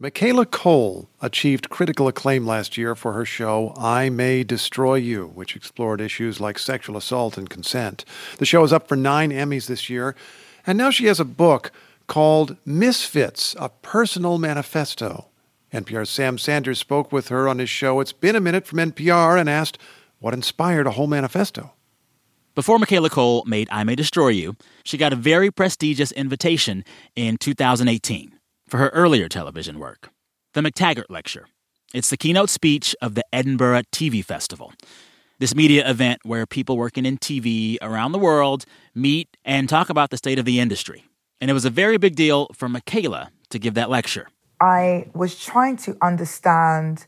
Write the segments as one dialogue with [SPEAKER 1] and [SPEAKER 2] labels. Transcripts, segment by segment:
[SPEAKER 1] Michaela Cole achieved critical acclaim last year for her show I May Destroy You, which explored issues like sexual assault and consent. The show is up for 9 Emmys this year, and now she has a book called Misfits, A Personal Manifesto. NPR's Sam Sanders spoke with her on his show It's Been a Minute from NPR and asked what inspired a whole manifesto.
[SPEAKER 2] Before Michaela Cole made I May Destroy You, she got a very prestigious invitation in 2018 for her earlier television work, the McTaggart Lecture. It's the keynote speech of the Edinburgh TV Festival, this media event where people working in TV around the world meet and talk about the state of the industry. And it was a very big deal for Michaela to give that lecture.
[SPEAKER 3] I was trying to understand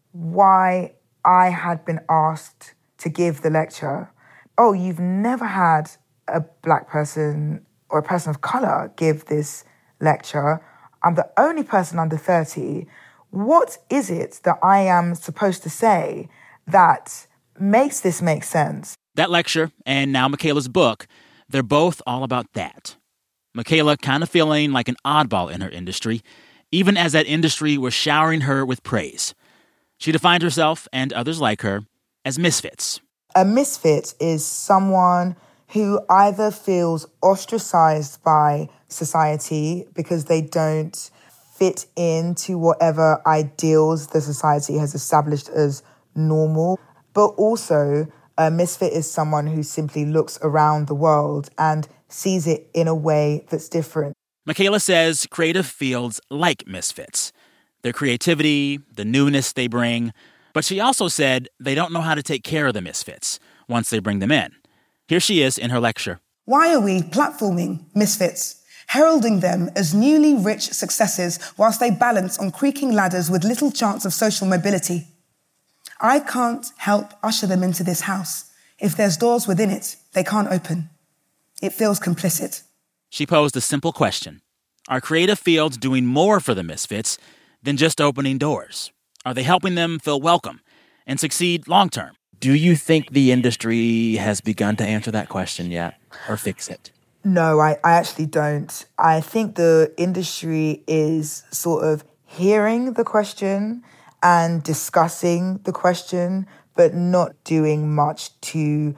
[SPEAKER 3] why I had been asked to give the lecture. Oh, you've never had a black person or a person of color give this lecture. I'm the only person under 30. What is it that I am supposed to say that makes this make sense?
[SPEAKER 2] That lecture and now Michaela's book, they're both all about that. Michaela kind of feeling like an oddball in her industry, even as that industry was showering her with praise. She defined herself, and others like her, as misfits.
[SPEAKER 3] A misfit is someone who either feels ostracized by society because they don't fit into whatever ideals the society has established as normal, but also a misfit is someone who simply looks around the world and sees it in a way that's different.
[SPEAKER 2] Michaela says creative fields like misfits, their creativity, the newness they bring, but she also said they don't know how to take care of the misfits once they bring them in. Here she is in her lecture.
[SPEAKER 4] Why are we platforming misfits, heralding them as newly rich successes whilst they balance on creaking ladders with little chance of social mobility? I can't help usher them into this house. If there's doors within it, they can't open. It feels complicit.
[SPEAKER 2] She posed a simple question. Are creative fields doing more for the misfits than just opening doors? Are they helping them feel welcome and succeed long-term?
[SPEAKER 5] Do you think the industry has begun to answer that question yet or fix it?
[SPEAKER 3] No, I actually don't. I think the industry is sort of hearing the question and discussing the question, but not doing much to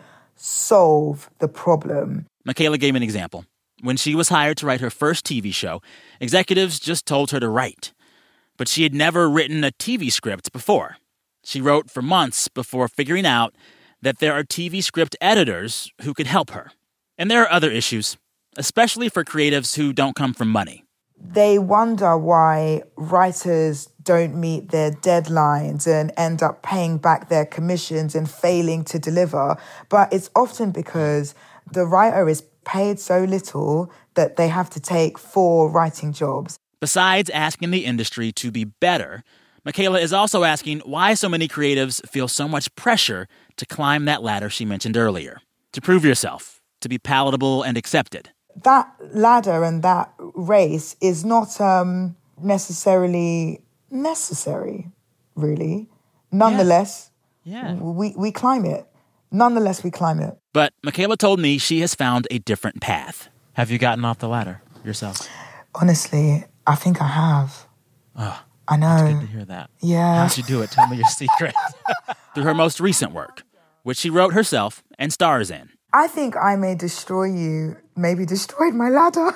[SPEAKER 3] solve the problem.
[SPEAKER 2] Michaela gave an example. When she was hired to write her first TV show, executives just told her to write. But she had never written a TV script before. She wrote for months before figuring out that there are TV script editors who could help her. And there are other issues, especially for creatives who don't come from money.
[SPEAKER 3] They wonder why writers don't meet their deadlines and end up paying back their commissions and failing to deliver. But it's often because the writer is paid so little that they have to take 4 writing jobs.
[SPEAKER 2] Besides asking the industry to be better, Michaela is also asking why so many creatives feel so much pressure to climb that ladder she mentioned earlier, to prove yourself, to be palatable and accepted.
[SPEAKER 3] That ladder and that race is not necessarily necessary, really. Nonetheless, we climb it. Nonetheless, we climb it.
[SPEAKER 2] But Michaela told me she has found a different path.
[SPEAKER 5] Have you gotten off the ladder yourself?
[SPEAKER 3] Honestly, I think I have.
[SPEAKER 5] Oh,
[SPEAKER 3] I know.
[SPEAKER 5] it's good to hear that.
[SPEAKER 3] Yeah.
[SPEAKER 5] How'd you do it? Tell me your secret.
[SPEAKER 2] Through her most recent work, which she wrote herself and stars in.
[SPEAKER 3] I think I May Destroy You maybe destroyed my ladder.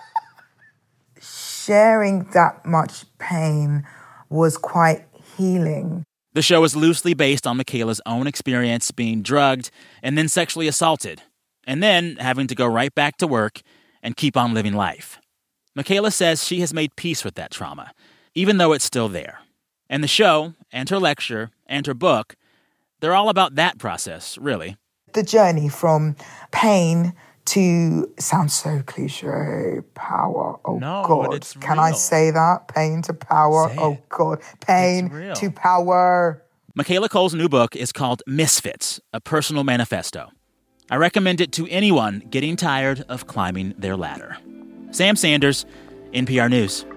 [SPEAKER 3] Sharing that much pain was quite healing.
[SPEAKER 2] The show is loosely based on Michaela's own experience being drugged and then sexually assaulted, and then having to go right back to work and keep on living life. Michaela says she has made peace with that trauma, even though it's still there. And the show, and her lecture, and her book, they're all about that process, really.
[SPEAKER 3] The journey from pain to, sounds so cliche, power. Oh,
[SPEAKER 5] No,
[SPEAKER 3] God.
[SPEAKER 5] but it's
[SPEAKER 3] Can I
[SPEAKER 5] real.
[SPEAKER 3] say that? Pain to power.
[SPEAKER 5] Say
[SPEAKER 3] Oh,
[SPEAKER 5] it.
[SPEAKER 3] God. Pain
[SPEAKER 5] It's real.
[SPEAKER 3] to power.
[SPEAKER 2] Michaela Cole's new book is called Misfits, A Personal Manifesto. I recommend it to anyone getting tired of climbing their ladder. Sam Sanders, NPR News.